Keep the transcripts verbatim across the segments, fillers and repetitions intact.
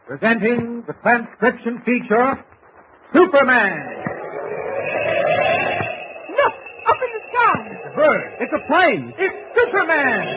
presenting the transcription feature, Superman. Look, up in the sky. It's a bird. It's a plane. It's Superman.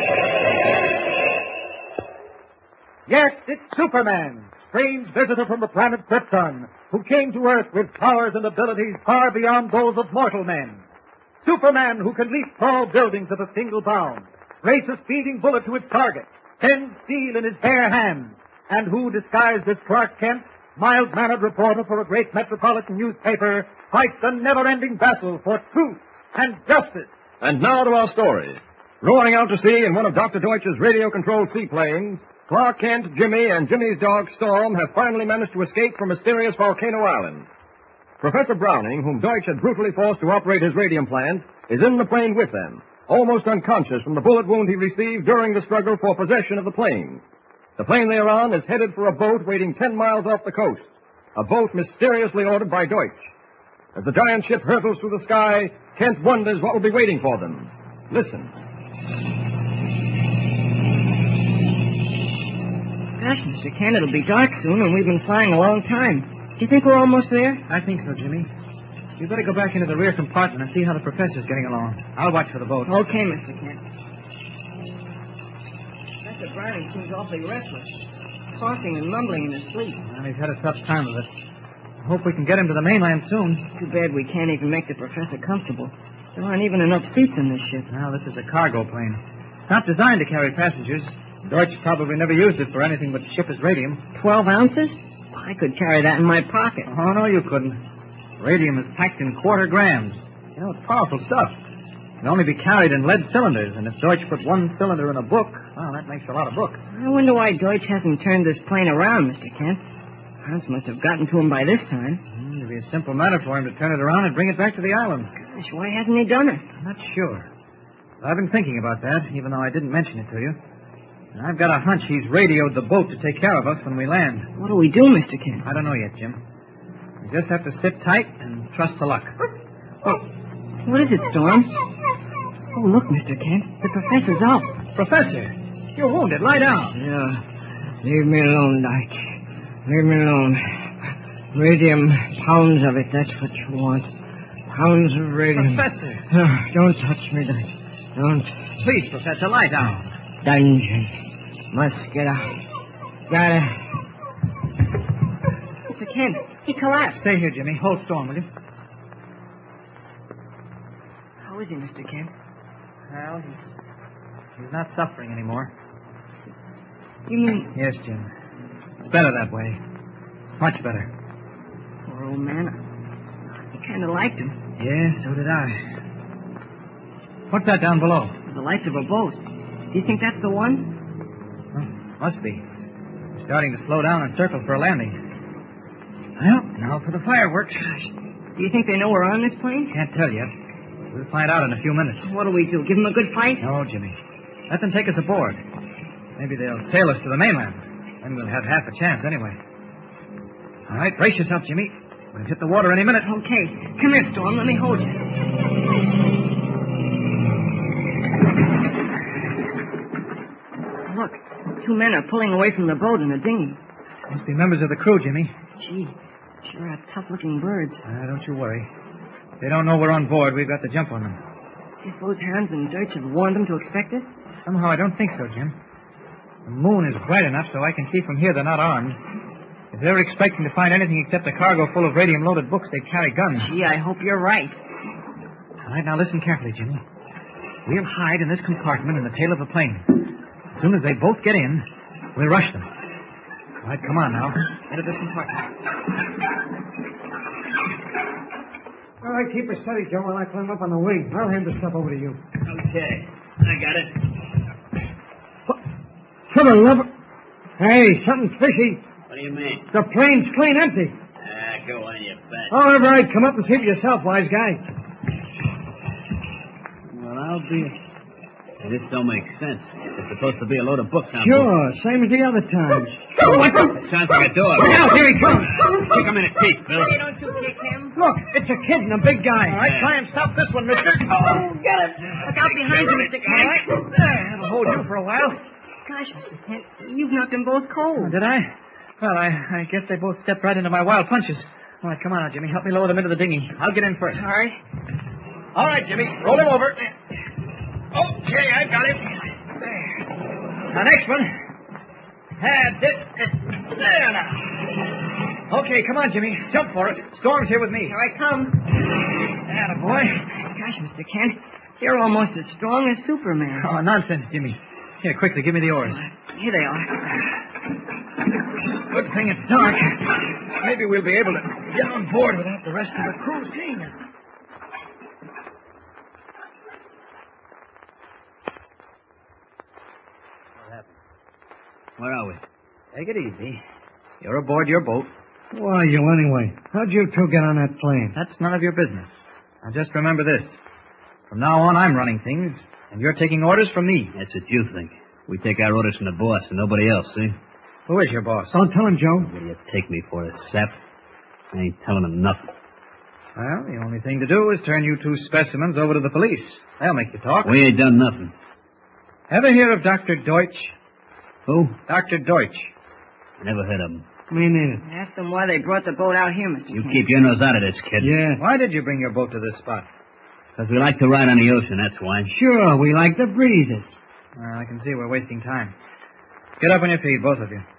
Yes, it's Superman, strange visitor from the planet Krypton, who came to Earth with powers and abilities far beyond those of mortal men. Superman, who can leap tall buildings at a single bound, race a speeding bullet to its target, bend steel in his bare hands, and who, disguised as Clark Kent, mild-mannered reporter for a great metropolitan newspaper, fights a never-ending battle for truth and justice. And now to our story. Roaring out to sea in one of Doctor Deutsch's radio-controlled seaplanes, Clark Kent, Jimmy, and Jimmy's dog Storm have finally managed to escape from mysterious Volcano Island. Professor Browning, whom Deutsch had brutally forced to operate his radium plant, is in the plane with them, almost unconscious from the bullet wound he received during the struggle for possession of the plane. The plane they are on is headed for a boat waiting ten miles off the coast, a boat mysteriously ordered by Deutsch. As the giant ship hurtles through the sky, Kent wonders what will be waiting for them. Listen. Gosh, Mister Kent, it'll be dark soon, and we've been flying a long time. Do you think we're almost there? I think so, Jimmy. You better go back into the rear compartment and see how the professor's getting along. I'll watch for the boat. Okay, Mister Kent. Mister Browning seems awfully restless, coughing and mumbling in his sleep. Well, he's had a tough time of it. I hope we can get him to the mainland soon. Too bad we can't even make the professor comfortable. There aren't even enough seats in this ship. Well, this is a cargo plane. It's not designed to carry passengers. Deutsch probably never used it for anything but ship his radium. Twelve ounces? I could carry that in my pocket. Oh, no, you couldn't. Radium is packed in quarter grams. You know, it's powerful stuff. It can only be carried in lead cylinders, and if Deutsch put one cylinder in a book, well, that makes a lot of books. I wonder why Deutsch hasn't turned this plane around, Mister Kent. Hans must have gotten to him by this time. Mm, it'd be a simple matter for him to turn it around and bring it back to the island. Gosh, why hasn't he done it? I'm not sure. I've been thinking about that, even though I didn't mention it to you. And I've got a hunch he's radioed the boat to take care of us when we land. What do we do, Mister Kent? I don't know yet, Jim. We just have to sit tight and trust to luck. Oh, what is it, Storm? Oh, look, Mister Kent. The professor's up. Professor, you're wounded. Lie down. Yeah. Leave me alone, Dyke. Leave me alone. Radium, pounds of it, that's what you want. Pounds of radium. Professor. Oh, don't touch me, Dyke. Don't. Please, Professor, lie down. Dungeon. Must get out. Gotta. Mister Kent, he collapsed. Stay here, Jimmy. Hold Storm, will you? How is he, Mister Kent? Well, he's, he's not suffering anymore. You mean... Yes, Jim. It's better that way. Much better. Poor old man. I kind of liked him. Yeah, so did I. What's that down below? The lights of a boat. Do you think that's the one? Oh, must be. It's starting to slow down and circle for a landing. Well, now for the fireworks. Gosh. Do you think they know we're on this plane? Can't tell yet. We'll find out in a few minutes. What do we do? Give them a good fight? No, Jimmy. Let them take us aboard. Maybe they'll sail us to the mainland. Then we'll have half a chance anyway. All right, brace yourself, Jimmy. We'll hit the water any minute. Okay. Come here, Storm. Let me hold you. Look, two men are pulling away from the boat in a dinghy. Must be members of the crew, Jimmy. Gee, sure are tough-looking birds. Uh, don't you worry. If they don't know we're on board, we've got the jump on them. Do you suppose Hans and Deutsch have warned them to expect us? Somehow I don't think so, Jim. The moon is bright enough so I can see from here they're not armed. If they're expecting to find anything except a cargo full of radium-loaded books, they'd carry guns. Gee, I hope you're right. All right, now listen carefully, Jimmy. We'll hide in this compartment in the tail of the plane. As soon as they both get in, we'll rush them. All right, come on now. Into this compartment. All right, keep it steady, Joe, while I climb up on the wing. I'll hand the stuff over to you. Okay, I got it. What? For the love of... Hey, something's fishy. What do you mean? The plane's clean empty. Ah, go on, you bet. Oh, all right, come up and see for yourself, wise guy. Well, I'll be... Hey, this don't make sense. There's supposed to be a load of books on Sure, board. same as the other times. What the? It sounds like a door. Look out, here he comes. Kick him in the teeth, Bill. Hey, don't you kick him. Look, it's a kid and a big guy. All right, try and stop this one, mister. Oh, get it. Look out behind you, Mister Kent. All right. There, that'll hold you for a while. Gosh, Mister Kent, you've knocked them both cold. Did I? Well, I, I guess they both stepped right into my wild punches. All right, come on now, Jimmy. Help me lower them into the dinghy. I'll get in first. All right. All right, Jimmy. Roll him over. Okay, I got him. There. Now, next one. That's it. There now. Okay, come on, Jimmy. Jump for it. Storm's here with me. Here I come. Attaboy. Gosh, Mister Kent, you're almost as strong as Superman. Oh, nonsense, Jimmy. Here, quickly, give me the oars. Here they are. Good thing it's dark. Maybe we'll be able to get on board without the rest of the crew seeing us. What happened? Where are we? Take it easy. You're aboard your boat. Who are you, anyway? How'd you two get on that plane? That's none of your business. Now, just remember this. From now on, I'm running things, and you're taking orders from me. That's what you think. We take our orders from the boss and nobody else, see? Who is your boss? Don't tell him, Joe. What do you take me for, a sap? I ain't telling him nothing. Well, the only thing to do is turn you two specimens over to the police. They'll make you talk. We ain't done nothing. Ever hear of Doctor Deutsch? Who? Doctor Deutsch. Never heard of him. Me neither. Ask them why they brought the boat out here, Mister You Kent. keep your nose out of this, kid. Yeah. Why did you bring your boat to this spot? Because we like to ride on the ocean, that's why. Sure, we like the breezes. Well, I can see we're wasting time. Get up on your feet, both of you.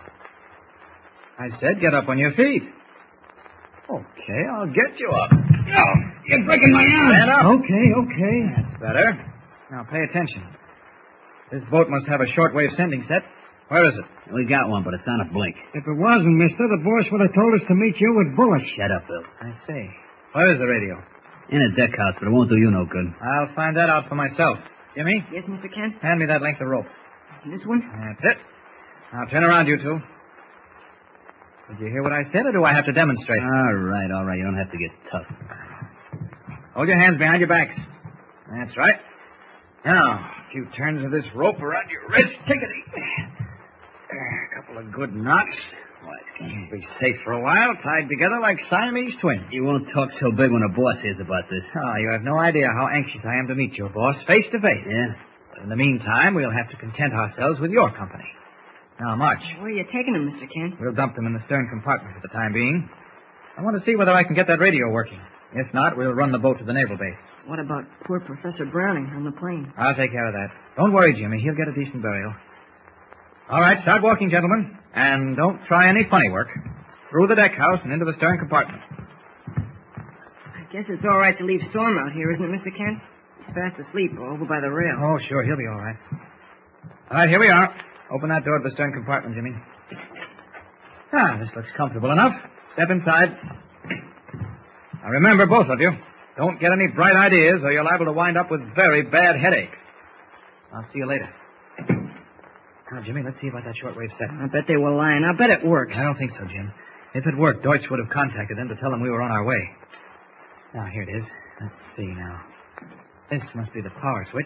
I said get up on your feet. Okay, I'll get you up. Oh, you're breaking my arm. Stand up. Okay, okay. That's better. Now, pay attention. This boat must have a shortwave sending set. Where is it? We got one, but it's on a blink. If it wasn't, mister, the boss would have told us to meet you with bullets. Shut up, Bill. I see. Where is the radio? In a deck house, but it won't do you no good. I'll find that out for myself. Jimmy, Yes, Mister Kent? hand me that length of rope. This one? That's it. Now, turn around, you two. Did you hear what I said, or do I have to demonstrate? All right, all right. You don't have to get tough. Hold your hands behind your backs. That's right. Now, a few turns of this rope around your wrist. Take it easy. There, a couple of good knots. Why, you'll be safe for a while, tied together like Siamese twins. You won't talk so big when the boss hears about this. Oh, you have no idea how anxious I am to meet your boss face to face. Yeah? But in the meantime, we'll have to content ourselves with your company. Now, march. Where are you taking them, Mister Kent? We'll dump them in the stern compartment for the time being. I want to see whether I can get that radio working. If not, we'll run the boat to the naval base. What about poor Professor Browning on the plane? I'll take care of that. Don't worry, Jimmy. He'll get a decent burial. All right, start walking, gentlemen. And don't try any funny work. Through the deck house and into the stern compartment. I guess it's all right to leave Storm out here, isn't it, Mister Kent? He's fast asleep over by the rail. Oh, sure, he'll be all right. All right, here we are. Open that door to the stern compartment, Jimmy. Ah, this looks comfortable enough. Step inside. Now, remember, both of you, don't get any bright ideas or you're liable to wind up with very bad headaches. I'll see you later. Now, Jimmy, let's see about that shortwave set. I bet they were lying. I bet it works. I don't think so, Jim. If it worked, Deutsch would have contacted them to tell them we were on our way. Now, here it is. Let's see now. This must be the power switch.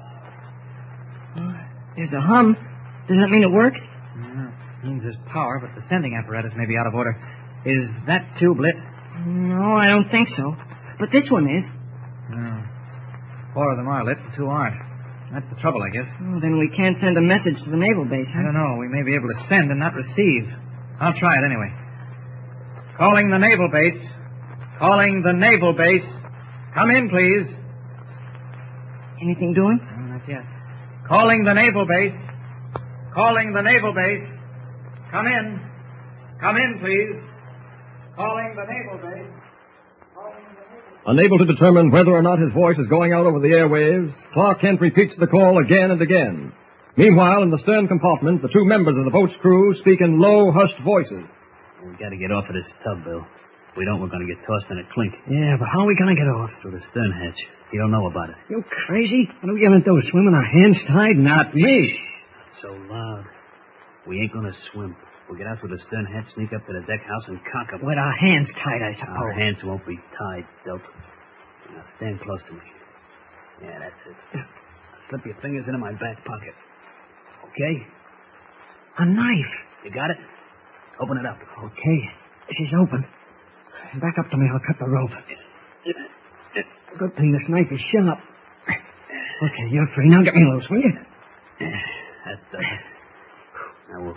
There's a hum. Does that mean it works? Yeah, it means there's power, but the sending apparatus may be out of order. Is that tube lit? No, I don't think so. But this one is. No. Four of them are lit, and two aren't. That's the trouble, I guess. Oh, then we can't send a message to the naval base, I huh? don't know. We may be able to send and not receive. I'll try it anyway. Calling the naval base. Calling the naval base. Come in, please. Anything doing? Oh, not yet. Calling the naval base. Calling the naval base. Come in. Come in, please. Calling the naval base. Calling the naval base. Unable to determine whether or not his voice is going out over the airwaves, Clark Kent repeats the call again and again. Meanwhile, in the stern compartment, the two members of the boat's crew speak in low, hushed voices. We got to get off of this tub, Bill. If we don't, we're going to get tossed in a clink. Yeah, but how are we going to get off? Through the stern hatch. You don't know about it. You crazy? What are we going to do, swim with our hands tied? Not me. So loud. We ain't going to swim. We'll get out through the stern hatch, sneak up to the deck house, and cock up. With our hands tied, I suppose. Our hands won't be tied, dope. Now, stand close to me. Yeah, that's it. Slip your fingers into my back pocket. Okay? A knife. You got it? Open it up. Okay. She's open. Back up to me. I'll cut the rope. Good thing this knife is sharp. Okay, you're free. Now get me loose, will you? That's uh, Now we'll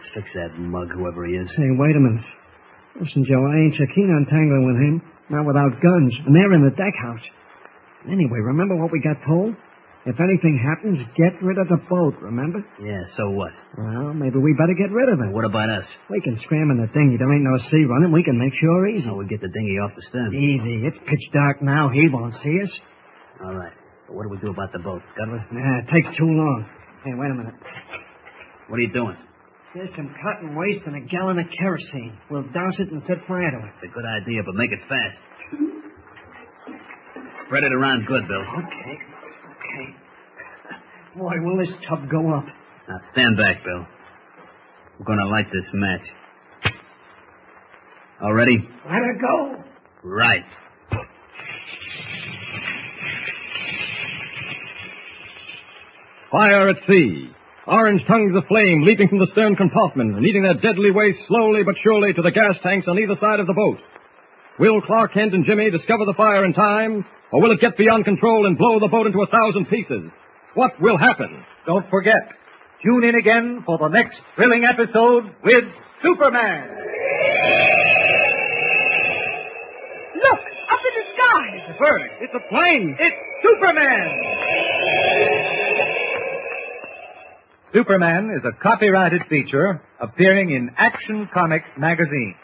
Fix that mug, whoever he is. Hey, wait a minute. Listen, Joe, I ain't so keen on tangling with him. Not without guns. And they're in the deck house. Anyway, remember what we got told? If anything happens, get rid of the boat, remember? Yeah, so what? Well, maybe we better get rid of it. What about us? We can scram in the dinghy. There ain't no sea running. We can make sure easy. How we get the dinghy off the stem? Easy. It's pitch dark now. He won't see us. All right. But what do we do about the boat? Scuttle it? Nah, it takes too long. Hey, wait a minute. What are you doing? There's some cotton waste and a gallon of kerosene. We'll douse it and set fire to it. It's a good idea, but make it fast. Spread it around good, Bill. Okay. Okay. Boy, will this tub go up. Now stand back, Bill. We're going to light this match. All ready? Let her go. Right. Fire at sea. Orange tongues of flame leaping from the stern compartment and eating their deadly way slowly but surely to the gas tanks on either side of the boat. Will Clark Kent and Jimmy discover the fire in time, or will it get beyond control and blow the boat into a thousand pieces? What will happen? Don't forget, tune in again for the next thrilling episode with Superman. Look, up in the sky. It's a bird. It's a plane. It's Superman. Superman is a copyrighted feature appearing in Action Comics magazine.